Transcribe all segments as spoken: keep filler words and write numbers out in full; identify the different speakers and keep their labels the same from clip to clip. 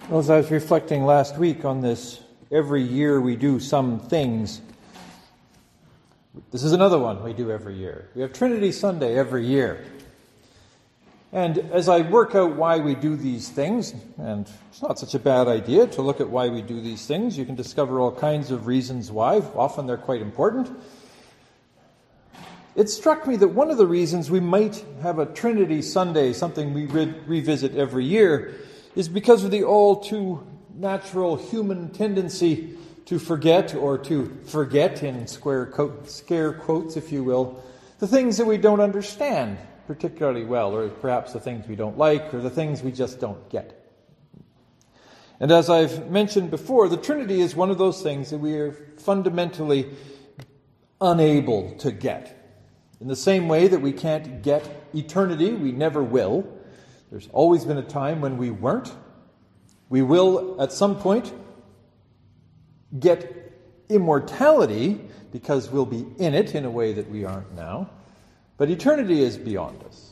Speaker 1: Well, as I was reflecting last week on this, every year we do some things. This is another one we do every year. We have Trinity Sunday every year. And as I work out why we do these things, and it's not such a bad idea to look at why we do these things, you can discover all kinds of reasons why. Often they're quite important. It struck me that one of the reasons we might have a Trinity Sunday, something we re- revisit every year, is because of the all too natural human tendency to forget, or to forget in square co- scare quotes, if you will, the things that we don't understand particularly well, or perhaps the things we don't like, or the things we just don't get. And as I've mentioned before, the Trinity is one of those things that we are fundamentally unable to get. In the same way that we can't get eternity, we never will. There's always been a time when we weren't. We will, at some point, get immortality because we'll be in it in a way that we aren't now. But eternity is beyond us.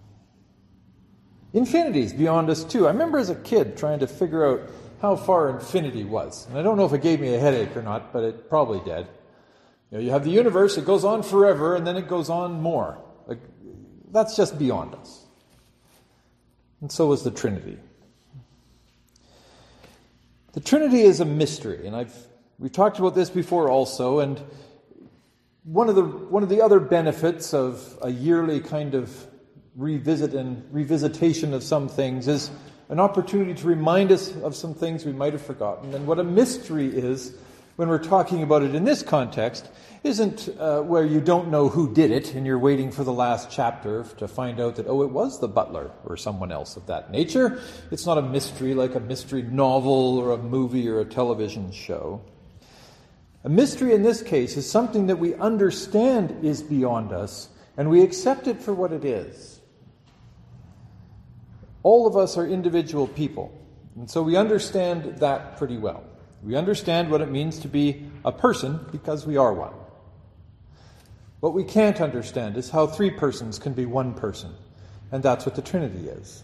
Speaker 1: Infinity is beyond us too. I remember as a kid trying to figure out how far infinity was. And I don't know if it gave me a headache or not, but it probably did. You know, you have the universe, it goes on forever, and then it goes on more. Like, that's just beyond us. And so is the Trinity. The Trinity is a mystery, and I've we've talked about this before also, and one of the one of the other benefits of a yearly kind of revisit and revisitation of some things is an opportunity to remind us of some things we might have forgotten. And what a mystery is, when we're talking about it in this context, isn't uh, where you don't know who did it and you're waiting for the last chapter to find out that, oh, it was the butler or someone else of that nature. It's not a mystery like a mystery novel or a movie or a television show. A mystery in this case is something that we understand is beyond us, and we accept it for what it is. All of us are individual people, and so we understand that pretty well. We understand what it means to be a person because we are one. What we can't understand is how three persons can be one person, and that's what the Trinity is.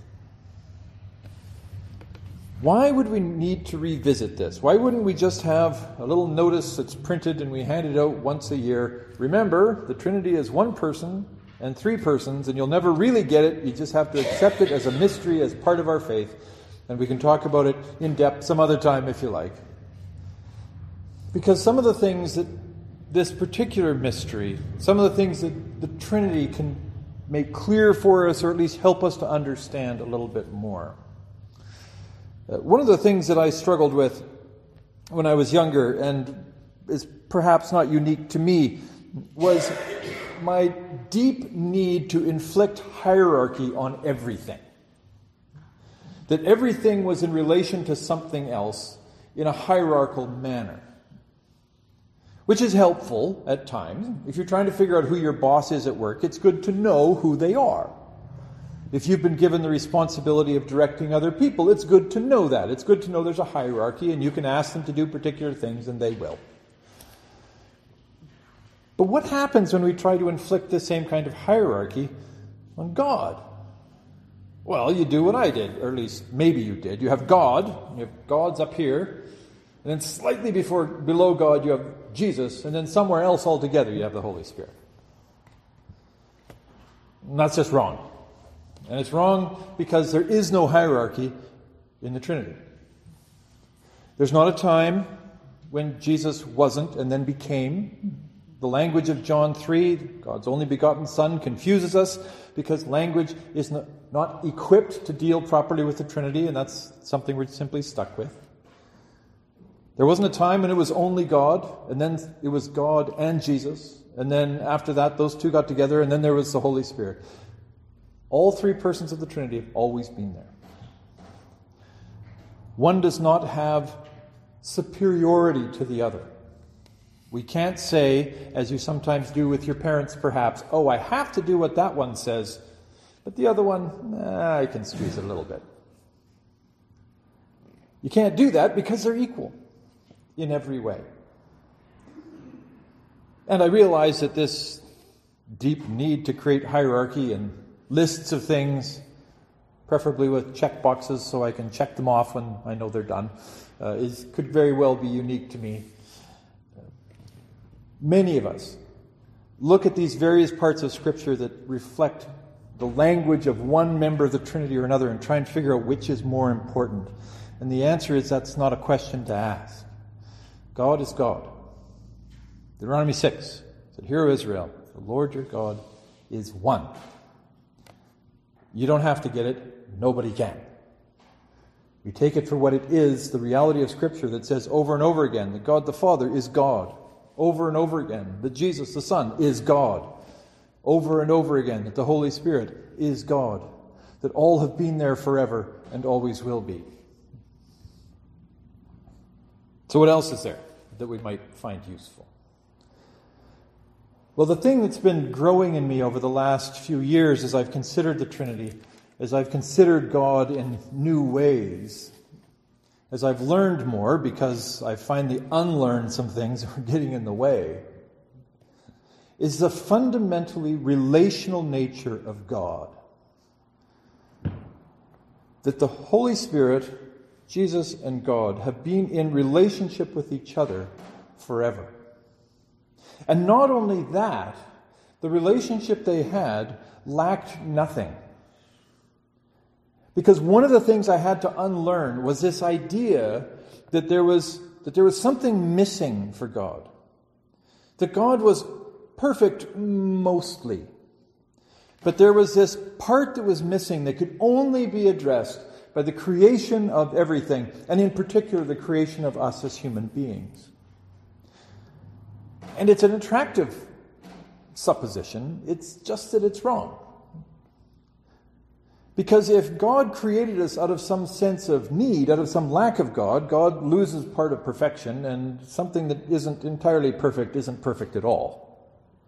Speaker 1: Why would we need to revisit this? Why wouldn't we just have a little notice that's printed and we hand it out once a year? Remember, the Trinity is one person and three persons, and you'll never really get it. You just have to accept it as a mystery, as part of our faith, and we can talk about it in depth some other time if you like. Because some of the things that this particular mystery, some of the things that the Trinity can make clear for us, or at least help us to understand a little bit more. Uh, one of the things that I struggled with when I was younger, and is perhaps not unique to me, was my deep need to inflict hierarchy on everything. That everything was in relation to something else in a hierarchical manner. Which is helpful at times. If you're trying to figure out who your boss is at work, it's good to know who they are. If you've been given the responsibility of directing other people, it's good to know that. It's good to know there's a hierarchy and you can ask them to do particular things and they will. But what happens when we try to inflict the same kind of hierarchy on God? Well, you do what I did, or at least maybe you did. You have God, you have God's up here, and then slightly before, below God you have Jesus, and then somewhere else altogether you have the Holy Spirit. And that's just wrong. And it's wrong because there is no hierarchy in the Trinity. There's not a time when Jesus wasn't and then became. The language of John three, God's only begotten Son, confuses us because language is not, not equipped to deal properly with the Trinity, and that's something we're simply stuck with. There wasn't a time when it was only God, and then it was God and Jesus, and then after that those two got together, and then there was the Holy Spirit. All three persons of the Trinity have always been there. One does not have superiority to the other. We can't say, as you sometimes do with your parents perhaps, oh, I have to do what that one says, but the other one, nah, I can squeeze it a little bit. You can't do that because they're equal in every way. And I realize that this deep need to create hierarchy and lists of things preferably with check boxes so I can check them off when I know they're done, uh, is could very well be unique to me. Many of us look at these various parts of Scripture that reflect the language of one member of the Trinity or another and try and figure out which is more important. And the answer is that's not a question to ask. God is God. Deuteronomy six said, "Hear, O Israel, the Lord your God is one." You don't have to get it. Nobody can. We take it for what it is, the reality of Scripture that says over and over again that God the Father is God. Over and over again that Jesus the Son is God. Over and over again that the Holy Spirit is God. That all have been there forever and always will be. So what else is there that we might find useful? Well, the thing that's been growing in me over the last few years as I've considered the Trinity, as I've considered God in new ways, as I've learned more, because I finally unlearned some things that were getting in the way, is the fundamentally relational nature of God. That the Holy Spirit, Jesus and God, have been in relationship with each other forever. And not only that, the relationship they had lacked nothing. Because one of the things I had to unlearn was this idea that there was that there was something missing for God. That God was perfect mostly. But there was this part that was missing that could only be addressed by the creation of everything, and in particular the creation of us as human beings. And it's an attractive supposition. It's just that it's wrong. Because if God created us out of some sense of need, out of some lack of God, God loses part of perfection, and something that isn't entirely perfect isn't perfect at all.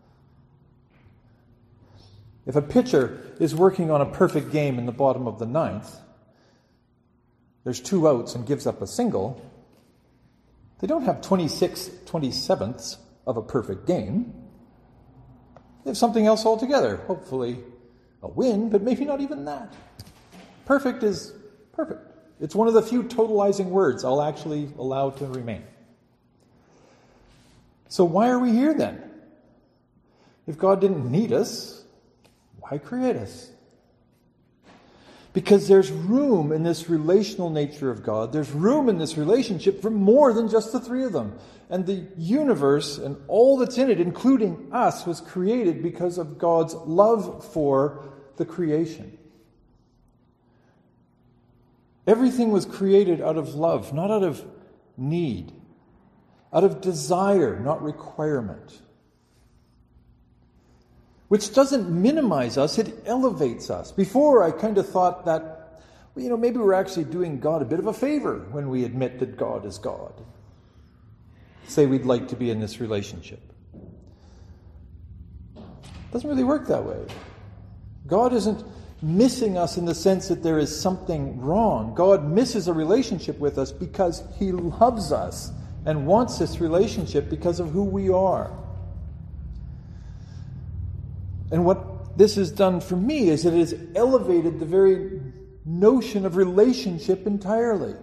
Speaker 1: If a pitcher is working on a perfect game in the bottom of the ninth, there's two outs and gives up a single, they don't have twenty-six twenty-sevenths of a perfect game. They have something else altogether, hopefully a win, but maybe not even that. Perfect is perfect. It's one of the few totalizing words I'll actually allow to remain. So why are we here then? If God didn't need us, why create us? Because there's room in this relational nature of God. There's room in this relationship for more than just the three of them. And the universe and all that's in it, including us, was created because of God's love for the creation. Everything was created out of love, not out of need. Out of desire, not requirement. Which doesn't minimize us, it elevates us. Before, I kind of thought that, well, you know, maybe we're actually doing God a bit of a favor when we admit that God is God. Say we'd like to be in this relationship. It doesn't really work that way. God isn't missing us in the sense that there is something wrong. God misses a relationship with us because He loves us and wants this relationship because of who we are. And what this has done for me is that it has elevated the very notion of relationship entirely.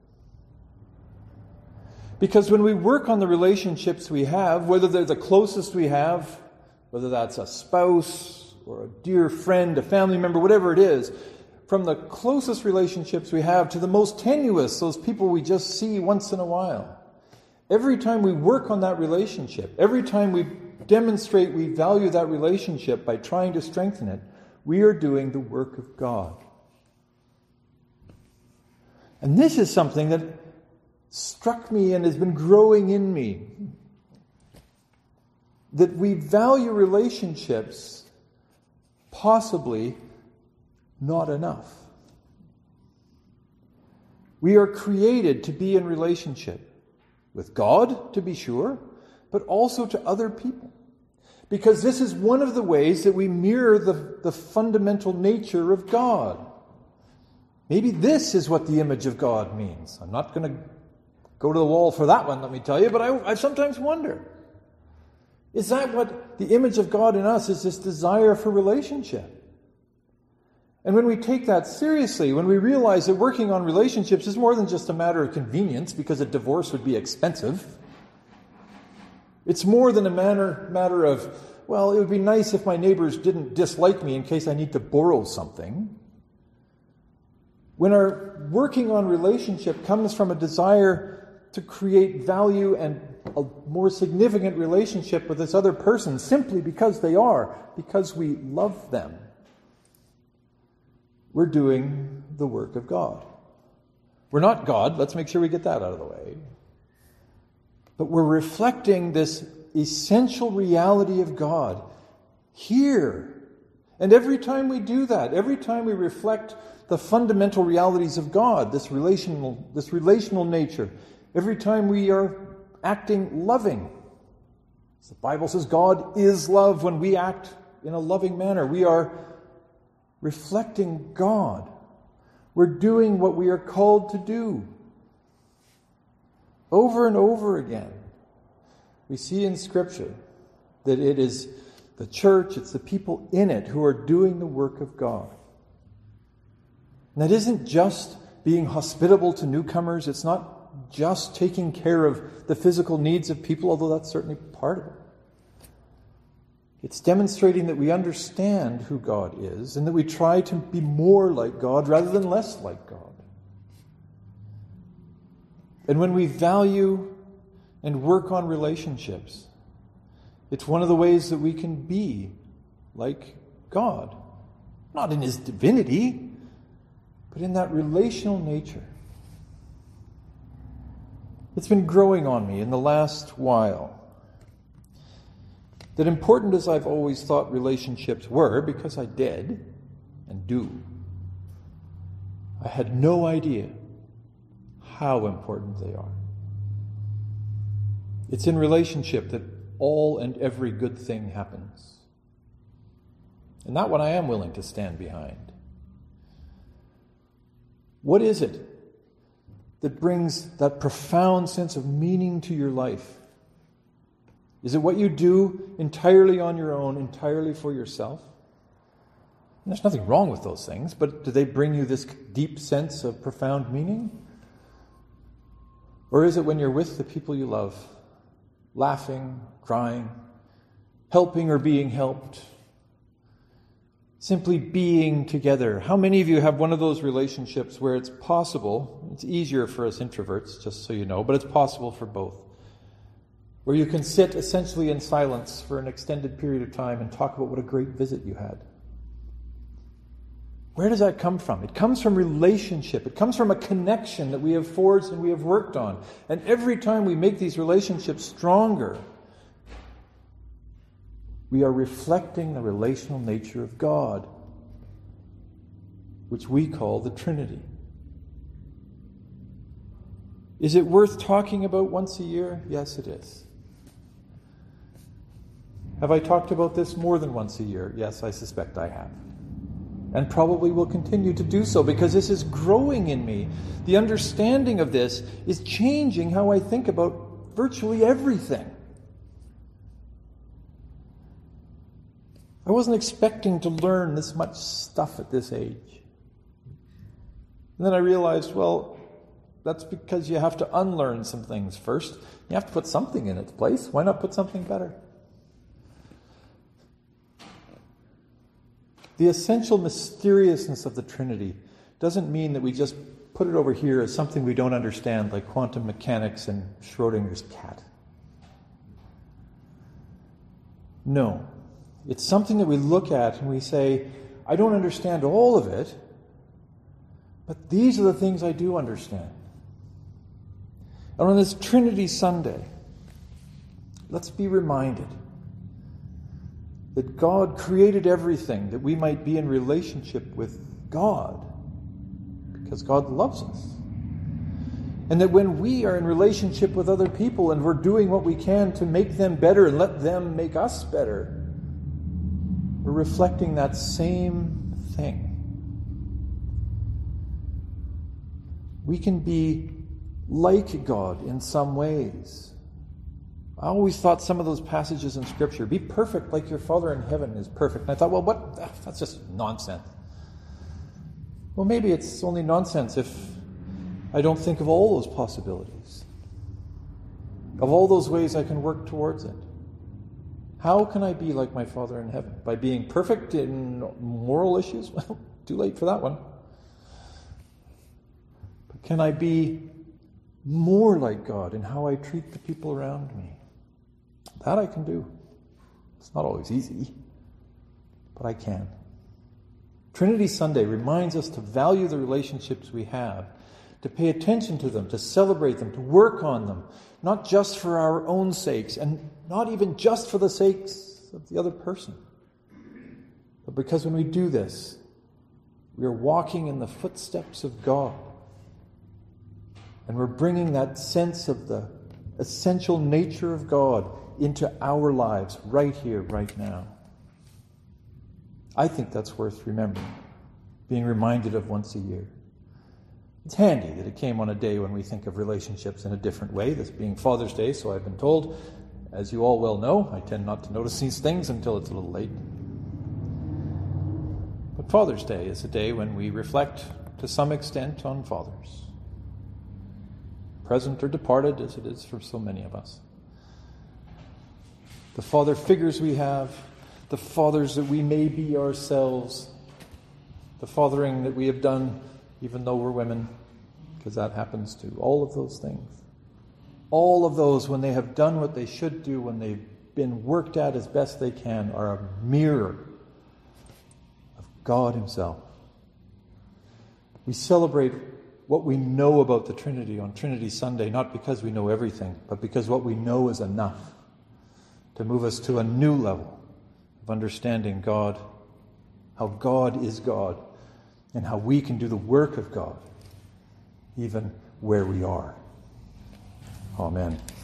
Speaker 1: Because when we work on the relationships we have, whether they're the closest we have, whether that's a spouse or a dear friend, a family member, whatever it is, from the closest relationships we have to the most tenuous, those people we just see once in a while, every time we work on that relationship, every time we demonstrate we value that relationship by trying to strengthen it, we are doing the work of God. And this is something that struck me and has been growing in me. That we value relationships possibly not enough. We are created to be in relationship with God, to be sure, but also to other people. Because this is one of the ways that we mirror the, the fundamental nature of God. Maybe this is what the image of God means. I'm not going to go to the wall for that one, let me tell you, but I, I sometimes wonder. Is that what the image of God in us is, this desire for relationship? And when we take that seriously, when we realize that working on relationships is more than just a matter of convenience because a divorce would be expensive, it's more than a matter, matter of, well, it would be nice if my neighbors didn't dislike me in case I need to borrow something. When our working on relationship comes from a desire to create value and a more significant relationship with this other person simply because they are, because we love them, we're doing the work of God. We're not God, let's make sure we get that out of the way. But we're reflecting this essential reality of God here. And every time we do that, every time we reflect the fundamental realities of God, this relational, this relational nature, every time we are acting loving. As the Bible says, God is love. When we act in a loving manner, we are reflecting God. We're doing what we are called to do. Over and over again, we see in Scripture that it is the church, it's the people in it who are doing the work of God. And that isn't just being hospitable to newcomers. It's not just taking care of the physical needs of people, although that's certainly part of it. It's demonstrating that we understand who God is and that we try to be more like God rather than less like God. And when we value and work on relationships, it's one of the ways that we can be like God. Not in His divinity, but in that relational nature. It's been growing on me in the last while that important as I've always thought relationships were, because I did and do, I had no idea how important they are. It's in relationship that all and every good thing happens. And that one I am willing to stand behind. What is it that brings that profound sense of meaning to your life? Is it what you do entirely on your own, entirely for yourself? And there's nothing wrong with those things, but do they bring you this deep sense of profound meaning? Or is it when you're with the people you love, laughing, crying, helping or being helped, simply being together? How many of you have one of those relationships where it's possible, it's easier for us introverts, just so you know, but it's possible for both, where you can sit essentially in silence for an extended period of time and talk about what a great visit you had? Where does that come from? It comes from relationship. It comes from a connection that we have forged and we have worked on. And every time we make these relationships stronger, we are reflecting the relational nature of God, which we call the Trinity. Is it worth talking about once a year? Yes, it is. Have I talked about this more than once a year? Yes, I suspect I have. And probably will continue to do so because this is growing in me. The understanding of this is changing how I think about virtually everything. I wasn't expecting to learn this much stuff at this age. And then I realized, well, that's because you have to unlearn some things first. You have to put something in its place. Why not put something better? The essential mysteriousness of the Trinity doesn't mean that we just put it over here as something we don't understand, like quantum mechanics and Schrodinger's cat. No. It's something that we look at and we say, I don't understand all of it, but these are the things I do understand. And on this Trinity Sunday, let's be reminded that God created everything that we might be in relationship with God, because God loves us. And that when we are in relationship with other people and we're doing what we can to make them better and let them make us better, we're reflecting that same thing. We can be like God in some ways. I always thought some of those passages in Scripture, be perfect like your Father in heaven is perfect. And I thought, well, what? That's just nonsense. Well, maybe it's only nonsense if I don't think of all those possibilities, of all those ways I can work towards it. How can I be like my Father in heaven? By being perfect in moral issues? Well, too late for that one. But can I be more like God in how I treat the people around me? That I can do. It's not always easy, but I can. Trinity Sunday reminds us to value the relationships we have, to pay attention to them, to celebrate them, to work on them, not just for our own sakes, and not even just for the sakes of the other person, but because when we do this, we are walking in the footsteps of God, and we're bringing that sense of the essential nature of God into our lives right here, right now. I think that's worth remembering, being reminded of once a year. It's handy that it came on a day when we think of relationships in a different way, this being Father's Day, so I've been told. As you all well know, I tend not to notice these things until it's a little late. But Father's Day is a day when we reflect to some extent on fathers, present or departed as it is for so many of us. The father figures we have, the fathers that we may be ourselves, the fathering that we have done even though we're women, because that happens too. All of those things. All of those, when they have done what they should do, when they've been worked at as best they can, are a mirror of God Himself. We celebrate what we know about the Trinity on Trinity Sunday, not because we know everything, but because what we know is enough to move us to a new level of understanding God, how God is God, and how we can do the work of God, even where we are. Amen.